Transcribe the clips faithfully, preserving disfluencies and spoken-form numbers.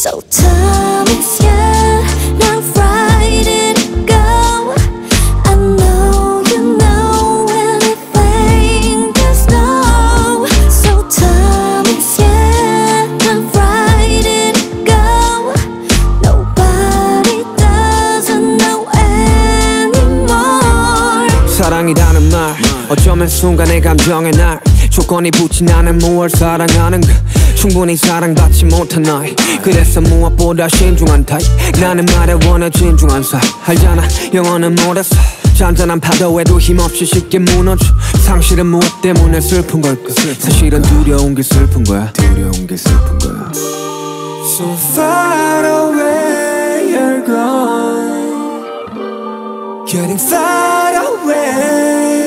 So time is here, now right and go. I know you know anything there's no. So time is here, now right and go. Nobody doesn't know anymore. 사랑이라는 말 어쩌면 순간의 감정의 날 조건이 붙진 않은 무얼 사랑하는가 충분히 사랑받지 못한 나이 그래서 무엇보다 신중한 타입 나는 말에 원해 진중한 사 알잖아 영어는 못했어 잔잔한 파도에도 힘없이 쉽게 무너져 상실은 무엇 때문에 슬픈 걸까 사실은 두려운 게 슬픈 거야 두려운 게 슬픈 거야 So far away you're gone Getting far away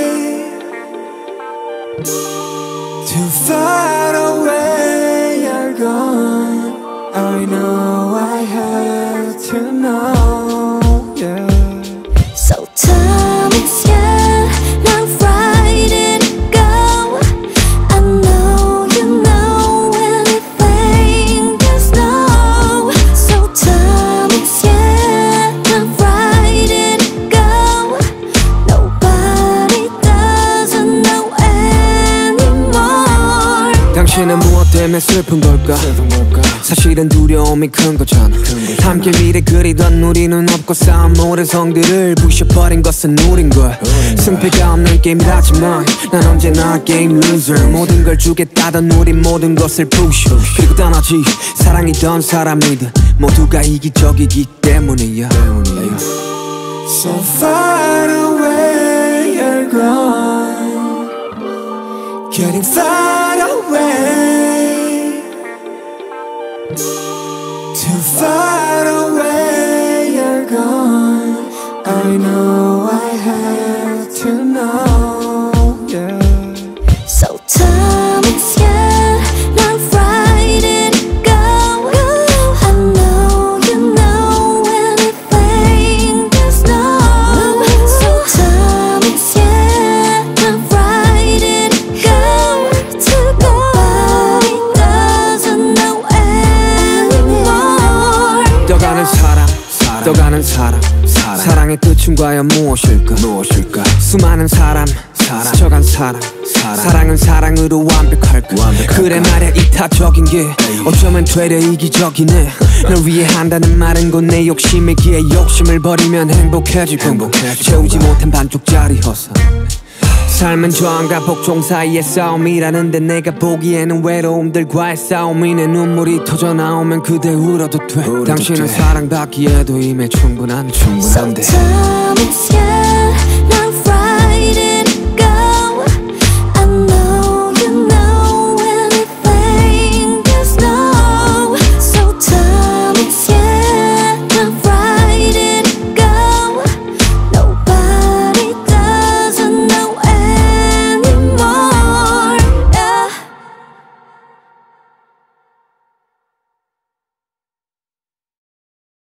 Too far away you're gone I know I have to know, yeah So time is here, now right and go. I know you know anything there's no. So time is here, now right and go. Nobody doesn't know anymore. 당신은 무엇 때문에 슬픈 걸까? 사실은 두려움이 큰 거잖아 함께 미래 그리던 우리는 없고 쌓은 모든 성들을 부셔버린 것은 우린 걸 승패가 없는 게임이라지만 난 언제나 게임 loser 모든 걸 주겠다던 우린 모든 것을 부셔 그리고 떠나지 사랑이던 사람이든 모두가 이기적이기 때문이야 So far away you're gone Getting far away Too far away you're gone I know I have to know, yeah So time is here, now right and go. I know you know anything there's no. So time is here, now right and go. Nobody doesn't know anymore. 떠가는 사람, 떠가는 사람, 사랑. 사랑의 끝은 과연 무엇일까? 무엇일까? 수많은 사람, 사랑. 스쳐간 사람, 사랑. 사랑은 사랑으로 완벽할까? 완벽할까? 그래 말야 이타적인 게 어쩌면 되려 이기적이네 널 위해 한다는 말은 곧 내 욕심이기에 욕심을 버리면 행복해지고 행복해지고 채우지 못한 반쪽짜리 허상 삶은 저항과 복종 사이의 싸움이라는데 내가 보기에는 외로움들과의 싸움이네 눈물이 터져 나오면 그대 울어도 돼 울어도 당신은 돼. 사랑받기에도 이미 충분한 충분한데 So time is here.